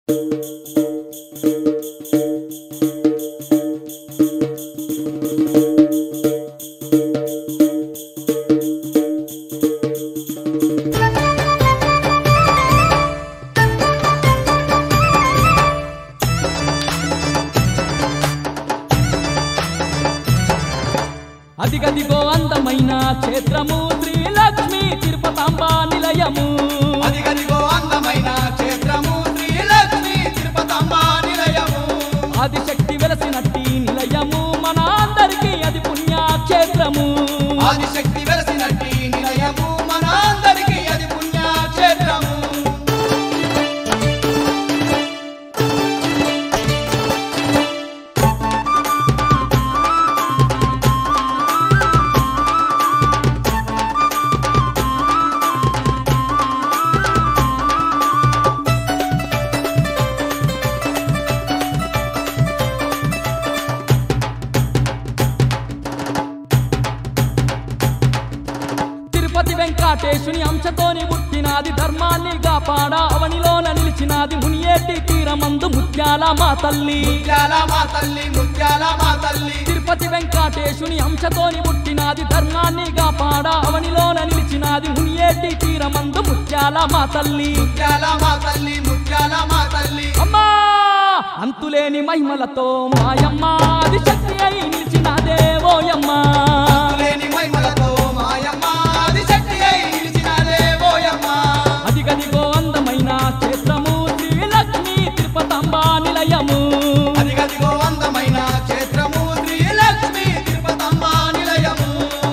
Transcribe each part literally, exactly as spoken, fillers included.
అదిగదిగో అందమైన క్షేత్రము శ్రీ లక్ష్మీ తిరుపతాంబ నిలయము అదిగదిగో అందమైన క్షేత్రము శ్రీ లక్ష్మీ తిరుపతాంబ నిలయము ఆదిశక్తి వెలసినట్టి నిలయము మన అందరికీ అది పుణ్యక్షేత్రము ఆదిశక్తి వెలసినట్టి నిలయము మన అందరికీ అది పుణ్యక్షేత్రము తిరుపతి వెంకటేశుని అంశతోని పుట్టినాది ధర్మాన్ని కాపాడ అవనిలోన నిలిచినాది మునియేటి తీరమందు ముత్యాల మా తల్లి ముత్యాల మా తల్లి ముత్యాల మా తల్లి తిరుపతి వెంకటేశుని అంశతోని పుట్టినాది ధర్మాన్ని కాపాడ అవనిలోన నిలిచినాది మునియేటి తీరమందు ముత్యాల మా తల్లి ముత్యాల మా తల్లి ముత్యాల మా తల్లి అమ్మా అంతులేని మహిమలతో మాయమ్మ అది శక్తి అయి నిలిచినాదే ఓయమ్మ లేని మహిమలతో మాయమ్మ ఆదిశక్తి అయి నిలిచినదే ఓయమ్మ అదిగదిగో అందమైన క్షేత్రము శ్రీ లక్ష్మీ తిరుపతాంబ నిలయము అదిగదిగో అందమైన క్షేత్రము శ్రీ లక్ష్మీ తిరుపతాంబ నిలయము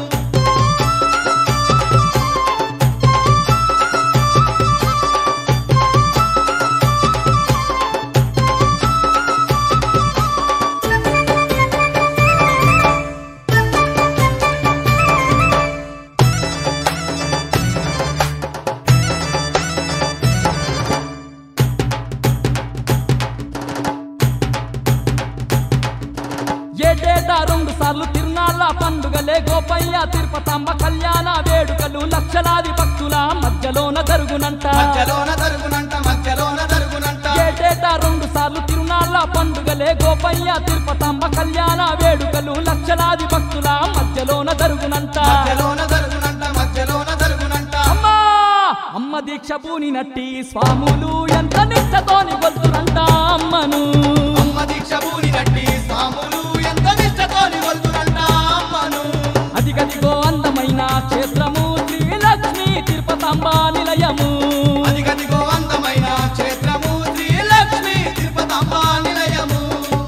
ఏటేటా రెండు సార్లు తిరునాళ్ళ పండుగలే గోపయ్య తిరుపతాంబ కళ్యాణ వేడుకలు లక్షలాది భక్తుల మధ్యలోన జరుగునంట మధ్యలోన జరుగునంట మధ్యలోన జరుగునంట ఏటేటా రెండు సార్లు తిరునాళ్ళ పండుగలే గోపయ్య తిరుపతాంబ కళ్యాణ వేడుకలు లక్షలాది భక్తుల మధ్యలోన జరుగునంట మధ్యలోన జరుగునంట మధ్యలోన జరుగునంట అమ్మా అమ్మ దీక్ష పూనినట్టి స్వాములు ఎంత నిష్టతోని గొల్తురంట అమ్మను అమ్మ దీక్ష పూనినట్టి స్వాములు ఎంత నిష్టతోని కొలుతురంట అమ్మను అదిగదిగో అందమైన క్షేత్రము శ్రీ లక్ష్మీ తిరుపతాంబ నిలయము అదిగదిగో అందమైన క్షేత్రము శ్రీ లక్ష్మీ తిరుపతాంబ నిలయము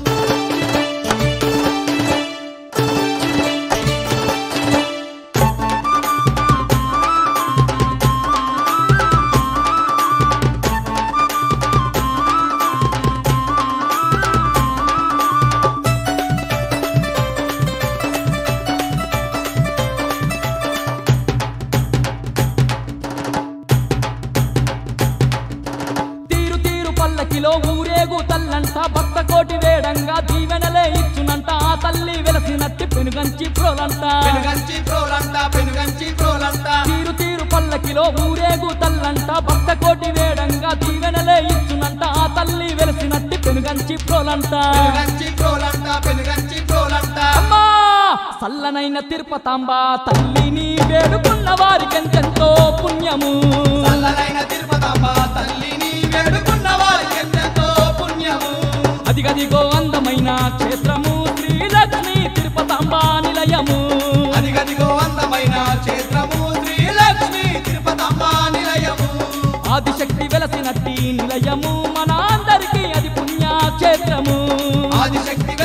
తీరు తీరు పల్లకిలో ఊరేగు తల్లంట భక్త కోటి వేడంగా దీవెనలే ఇచ్చునంట ఆ తల్లి వెలసినట్టి పెనుగంచి ప్రోలంట పెనుగంచి ప్రోలంట పెనుగంచి ప్రోలంట తీరు తీరు పల్లకిలో ఊరేగు తల్లంట భక్త కోటి వేడంగా దీవెనలే ఇచ్చునంట ఆ తల్లి వెలసినట్టి పెనుగంచి ప్రోలంట పెనుగంచి ప్రోలంట పెనుగంచి ప్రోలంట అమ్మా సల్లనైన తిరుపతాంబ తల్లిని వేడుకున్న వారికెంతెంతో పుణ్యము చల్లనైన తిరుపతాంబ తల్లిని వేడుకున్న వారికి ఎంతెంతో పుణ్యము అదిగదిగో అందమైన క్షేత్రము శ్రీ లక్ష్మీ తిరుపతాంబ నిలయము అదిగదిగో అందమైన క్షేత్రము శ్రీ లక్ష్మీ తిరుపతాంబ నిలయము ఆదిశక్తి వెలసినట్టి నిలయము మన అందరికీ అది పుణ్యక్షేత్రము ఆదిశక్తి